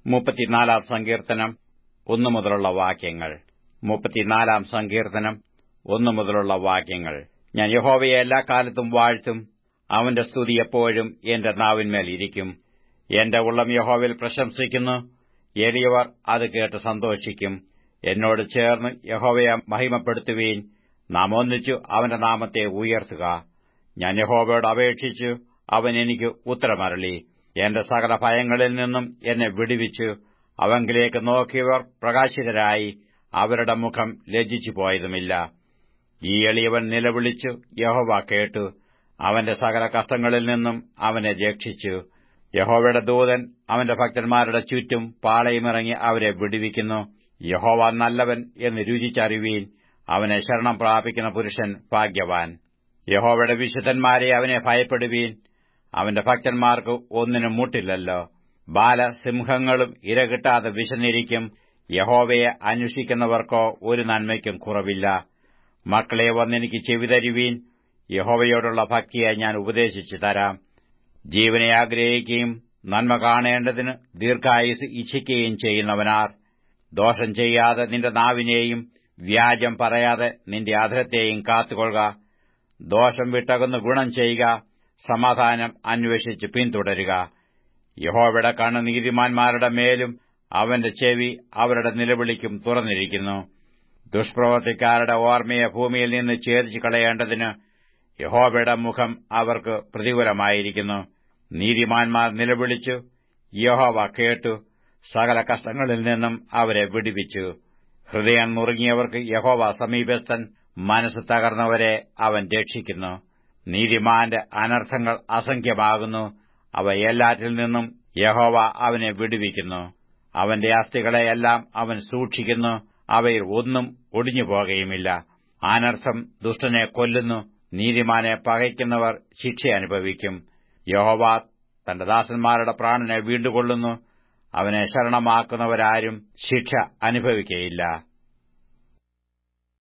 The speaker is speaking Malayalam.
34 സങ്കീർത്തനം 1 മുതലുള്ള വാക്യങ്ങൾ. 34 സങ്കീർത്തനം 1 മുതലുള്ള വാക്യങ്ങൾ. ഞാൻ യഹോവയെ എല്ലാ കാലത്തും വാഴ്ത്തും. അവന്റെ സ്തുതി എപ്പോഴും എന്റെ നാവിന്മേൽ ഇരിക്കും. എന്റെ ഉള്ളം യഹോവയിൽ പ്രശംസിക്കുന്നു. എളിയവർ അത് കേട്ട് സന്തോഷിക്കും. എന്നോട് ചേർന്ന് യഹോവയെ മഹിമപ്പെടുത്തുവീൻ. നാം ഒന്നിച്ചു അവന്റെ നാമത്തെ ഉയർത്തുക. ഞാൻ യഹോവയോട് അപേക്ഷിച്ചു, അവൻ എനിക്ക് ഉത്തരമരുളി. എന്റെ സകല ഭയങ്ങളിൽ നിന്നും എന്നെ വിടുവിച്ചു. അവങ്കിലേക്ക് നോക്കിയവർ പ്രകാശിതരായി. അവരുടെ മുഖം ലജ്ജിച്ചു പോയതുമില്ല. ഈ എളിയവൻ നിലവിളിച്ചു, യഹോവ കേട്ടു. അവന്റെ സകല കഷ്ടങ്ങളിൽ നിന്നും അവനെ രക്ഷിച്ചു. യഹോവയുടെ ദൂതൻ അവന്റെ ഭക്തന്മാരുടെ ചുറ്റും പാളയമിറങ്ങി അവരെ വിടുവിക്കുന്നു. യഹോവ നല്ലവൻ എന്ന് രുചിച്ചറിവീൻ. അവനെ ശരണം പ്രാപിക്കുന്ന പുരുഷൻ ഭാഗ്യവാൻ. യഹോവയുടെ വിശുദ്ധന്മാരെ അവനെ ഭയപ്പെടുവീൻ. അവന്റെ ഭക്തന്മാർക്ക് ഒന്നിനും മുട്ടില്ലല്ലോ. ബാലസിംഹങ്ങളും ഇരകിട്ടാതെ വിശന്നിരിക്കും. യഹോവയെ അന്വേഷിക്കുന്നവർക്കോ ഒരു നന്മയ്ക്കും കുറവില്ല. മക്കളെ, വന്നെനിക്ക് ചെവിതരുവീൻ. യഹോവയോടുള്ള ഭക്തിയെ ഞാൻ ഉപദേശിച്ചു തരാം. ജീവനെ ആഗ്രഹിക്കുകയും നന്മ കാണേണ്ടതിന് ദീർഘായുസ് ഇച്ഛിക്കുകയും ചെയ്യുന്നവനാർ. ദോഷം ചെയ്യാതെ നിന്റെ നാവിനെയും വ്യാജം പറയാതെ നിന്റെ അധരത്തെയും കാത്തുകൊള്ളുക. ദോഷം വിട്ടകന്ന് ഗുണം ചെയ്യുക. സമാധാനം അന്വേഷിച്ച് പിന്തുടരുക. യഹോവയുടെ കണ്ണ് നീതിമാന്മാരുടെ മേലും അവന്റെ ചെവി അവരുടെ നിലവിളിക്കും തുറന്നിരിക്കുന്നു. ദുഷ്പ്രവൃത്തിക്കാരുടെ ഓർമ്മയെ ഭൂമിയിൽ നിന്ന് ഛേദിച്ചു കളയേണ്ടതിന് യഹോവയുടെ മുഖം അവർക്ക് പ്രതികൂലമായിരിക്കുന്നു. നീതിമാന്മാർ നിലവിളിച്ചു, യഹോവ കേട്ടു. സകല കഷ്ടങ്ങളിൽ നിന്നും അവരെ വിടുവിച്ചു. ഹൃദയം നുറുങ്ങിയവർക്ക് യഹോവ സമീപസ്ഥൻ. മനസ്സ് തകർന്നവരെ അവൻ രക്ഷിക്കുന്നു. നീതിമാന്റെ അനർത്ഥങ്ങൾ അസംഖ്യമാകുന്നു. അവ എല്ലാറ്റിൽ നിന്നും യഹോവ അവനെ വിടുവിക്കുന്നു. അവന്റെ അസ്ഥികളെയെല്ലാം അവൻ സൂക്ഷിക്കുന്നു. അവയിൽ ഒന്നും ഒടിഞ്ഞുപോകുകയുമില്ല. അനർത്ഥം ദുഷ്ടനെ കൊല്ലുന്നു. നീതിമാനെ പകയ്ക്കുന്നവർ ശിക്ഷ അനുഭവിക്കും. യഹോവ തന്റെ ദാസന്മാരുടെ പ്രാണനെ വീണ്ടുകൊള്ളുന്നു. അവനെ ശരണമാക്കുന്നവരാരും ശിക്ഷ അനുഭവിക്കയില്ല.